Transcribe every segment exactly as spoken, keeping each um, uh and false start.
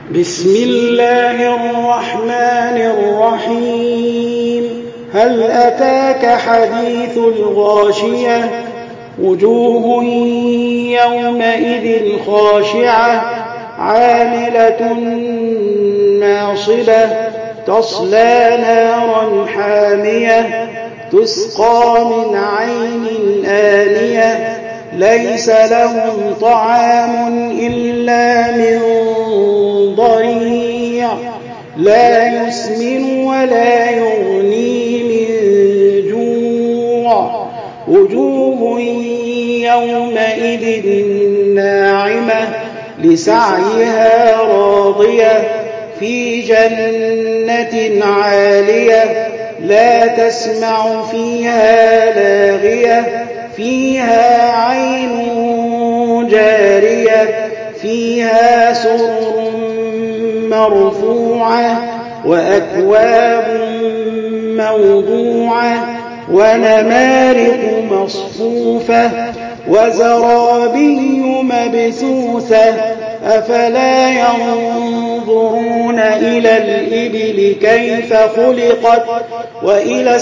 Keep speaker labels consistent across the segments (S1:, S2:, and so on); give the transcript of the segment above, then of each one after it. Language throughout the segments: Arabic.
S1: بسم الله الرحمن الرحيم. هل أتاك حديث الغاشية؟ وجوه يومئذ خاشعة عاملة ناصبة تصلى نارا حامية تسقى من عين آنية ليس لهم طعام إلا من ضريع لا يسمن ولا يغني من جوع. وجوه يومئذ ناعمة لسعيها راضية في جنة عالية لا تسمع فيها لاغية فيها عين جارية فيها سرر مرفوعة وأكواب موضوعة ونمارق مصفوفة وزرابي مبثوثة أفلا ينظرون إلى الإبل كيف خلقت وإلى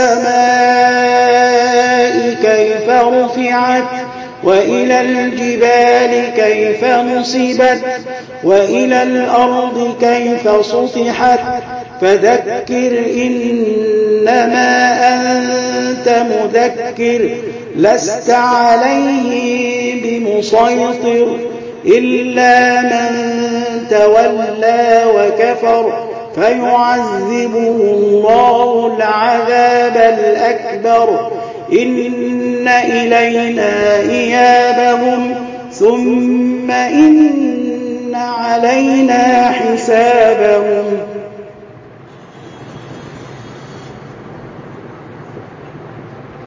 S1: السماء كيف رفعت وإلى الجبال كيف نصبت وإلى الأرض كيف سطحت فذكر إنما أنت مذكر لست عليهم بمسيطر إلا من تولى وكفر فيعذبه الله العذاب الأكبر إن إلينا إيابهم ثم إن علينا حسابهم.